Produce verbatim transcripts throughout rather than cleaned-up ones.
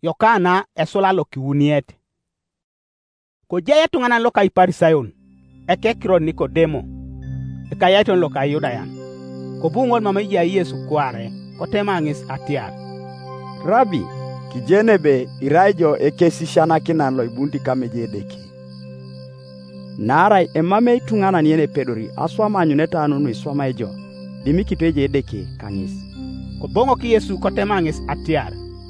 Yokana esula lo kiwuniet. Ko jaya tungana lo kai Parisayon. Eke kiro Nikodemo. Eka yaiton lo kai Yudayan. Ko bungol mama ya Yesu kware. Ko temangis atiar. Rabi, kijene be iraijo ekesishana kinan lo ibunti kame jedeki. Narai emame itungana niene pedori aswa manyuneta anunu iswama ejo. Dimikito jedeki kangis. Ko bongo ki Yesu ko temangis atiar.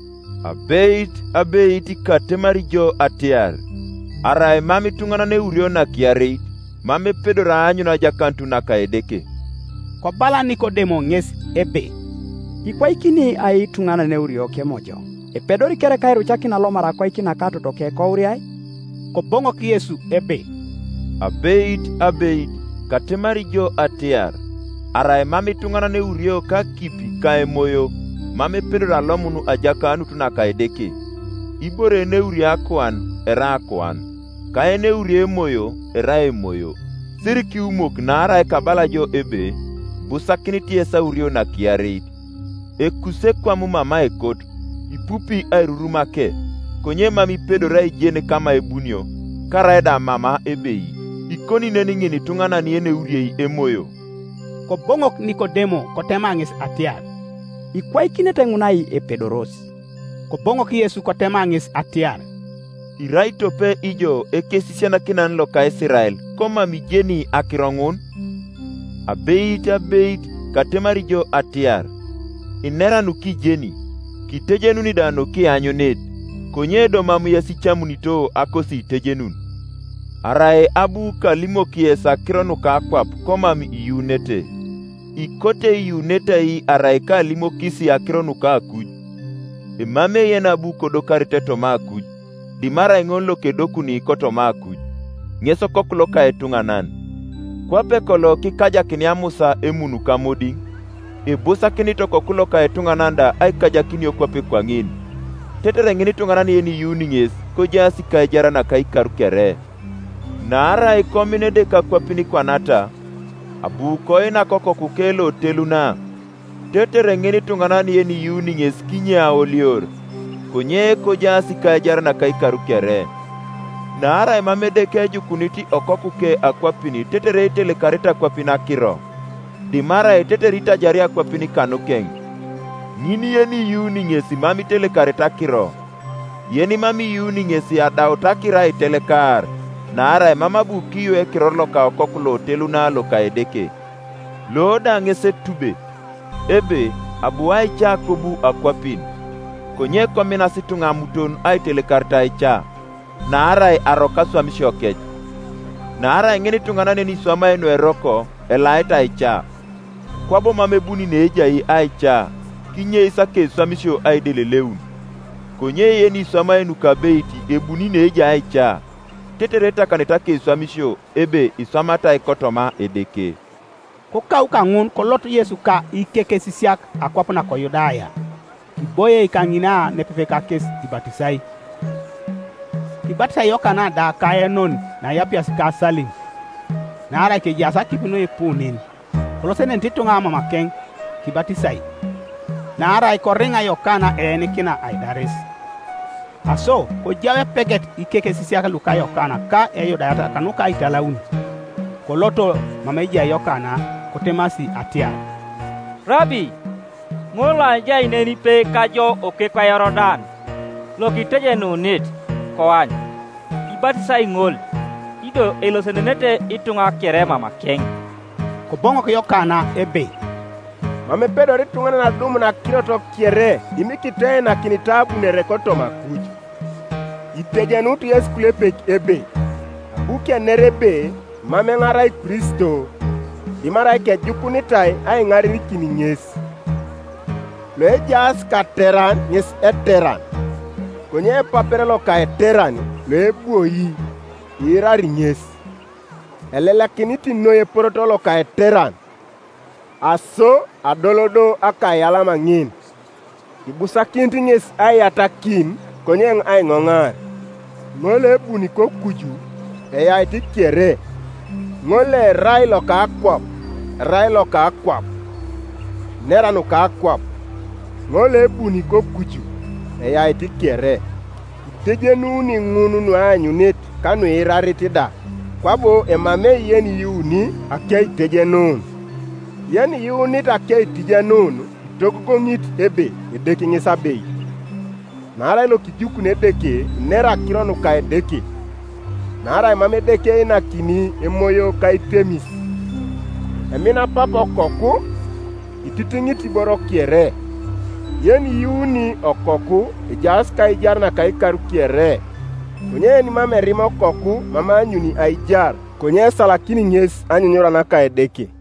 Abeit, abeit katemarijo atiar. Arai mami tungana ne urio na kiareit. Mame pedora anyu na jakantu na kaedeke. Ko bala Nikodemo nges ebe. Ikwa ikini ai tungana ne urio kemojo. E pedori kere kairu chakina lo mara kwa ikina kato toke kwa uriai. Ko bongo ki Yesu ebe. Abeit, abeit katemarijo atiar. Arai mami tungana ne urio ka kipi ka emoyo. Mame pedora lomunu ajakanu tunaka edeke. Ibore ne uria akuan, era akuan. Kae ne uria emoyo, era emoyo. Siriki umok na arai kabala jo ebe. Busakini tiesa urio na kiareit. Ekuse kwa mumama ekot. Ipupi airuruma ke. Konye mami pedora ijene kama ebunyo. Karaeda mama ebei. Ikoni neningini tungana niene uriei emoyo. Ko bongok Nikodemo ko temangis atiar. Ikwa ikine tengunai e pedoros. Ko bongo ki Yesu ko temangis atiar. Iraito pe ijo ekesisiana kinan lo ka Israel. Koma mijeni akirongun. Abeit abeit katemarijo atiar. Inera nuki jeni. Kitejenuni dano ki anyoned. Konyedo mamu yasichamunito akosi tejenun. Arae abu kalimo kiesa kironuka akwap koma mi iyunete. Ikote iyuneta i arae kalimo kisi akironuka akuj. Imame yena bu kodokarite toma akuj. Dimara ingonlo kedokuni ikotoma akuj. Nyeso kokulo ka etunganan. Kwape kolo kikaja kiniamusa emunu kamoding. Ibusa kinito kokulo ka etungananda ay kaja kinyo kwape kwa ngini. Tetere ngini tunganani yeni yuninges kojasi kaijara na kaikaru kere. Naara ikomine de kakwapini kwa nata. Abu koina koko kukelo teluna. Tetere ngini tunganani yeni yuninges kinya olior. Konye kojasi kaijara na kaikaru kere. Naara imamede keju kuniti okokuke akwapini tetere itele karita kwapina kiro. Dimara iteterita jari akwapini kanukeng. Nini yeni yuni ngesi mami tele karita kiro. Yeni mami yuni ngesi adautakira itele kar. Naara imama bukiyo e kirolo ka okokulo teluna loka edeke. Loda ngese tube. Ebe abuai cha kubu akwapini. Konye komina situnga muton ay tele karita icha. Naara aroka swami shokej. Naara ngeni tungana ni swama eno eroko elaita icha. Kwabo mamebuni neja i aicha. Kinye isake swami sho aidele leun. Konye yeni swama enu kabeiti ebuni neja aicha. Tetereta kanetake swami sho ebe iswamata ikotoma edeke. Kuka uka ngun kolotu Yesu ka ikeke sisiak akwapuna ko Yudaya. Kiboye ikangina nepefeka kes ibatisai. Kibatisa Yokana da kaya non na yapia sika saling. Na ara ke jasa kipino epunin. Kolose nentitu nga mama keng kibatisai. Na ara ikoringa Yokana ene kina aidaris. Aso ko jawe peget ikeke sisiaka luka Yokana ka eyo dayata kanuka italaun. Koloto mameja Yokana kotemasi atia. Rabi, ngola jai neni pe kajo oke kwa Yorodan. Lokiteje nunit. Koan, ibatisa ingol, ido elosenenete itunga kere mama keng. Ko bongo ko Yokana ebe. Mame pedo ritungana na dumu na kiroto kiere, imikite na kinitabu nerekoto makuji. Itejenutu Yesu kulepek ebe. Uke nerebe, mame ngarai Kristo, imarai ke jukunitai ay ngari kini nyesi. Lo ejas kateran nyes eteran. Konye papere lo ka eterani lo ebuoyi ira rinyes. Elela kiniti noye poroto lo ka eteran. Aso adolodo aka yala mangin. Ibusa kinti nyes ay atakin konye ng ay ngongar. Ngole buni ko kuju eya iti kiere. Ngole rai lo ka akwap. Rai lo ka akwap. Nera no ka akwap. Ngole buni ko kuju eyai ti kiere. Itejenuni ng'unu nu anyunit ka nu iraritida. Kwabo emame yen yuni ake itejenun. Yen yunit ake itijenun itogogong'it ebe edeki ng'isabei. Nara ilo kijukun edeke nera kironu ka edeke. Nara emame edeke inakini emoyo ka itemis. Emina papo koku ititing'it iboro kiere. Yen yuni okoku ijas ka ijar na ka ikaru kiere. Konye ni mame rimo koku mama anyuni aijar. Konye salakini ng'es anyunyora na ka edeke.